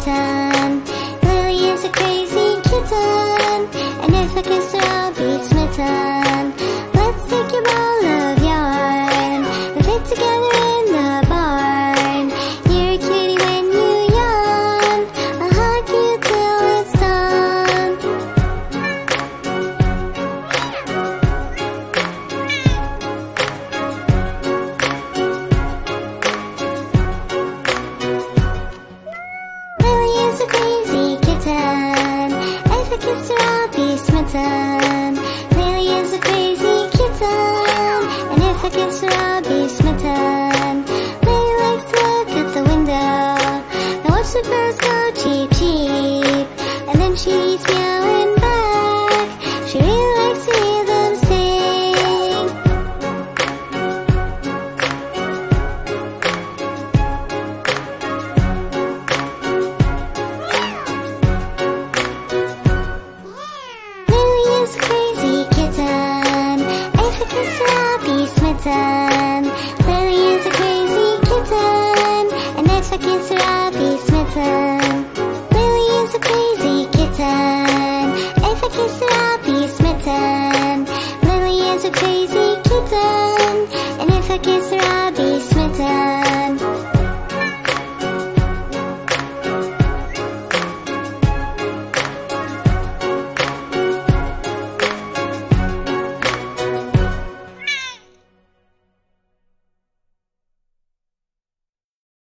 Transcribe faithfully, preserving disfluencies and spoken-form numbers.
kitten. Lily is a crazy kitten, and if I kiss her I'll be smitten. Let's take your ball of yarn and fit together in the barn. You're a cutie when you yawn, I'll hug you till it's done. Lily is a crazy kitten, if I kiss her I'll be smitten. Lily is a crazy kitten, and if I kiss her I'll be smitten. Lily likes to look at the window and watch the birds go cheep cheep, and then she's meowing back. She really likes to hear them sing. Lily is a crazy kitten, if I kiss her I'll be smitten. Lily is a crazy kitten, and if I kiss her I'll be smitten.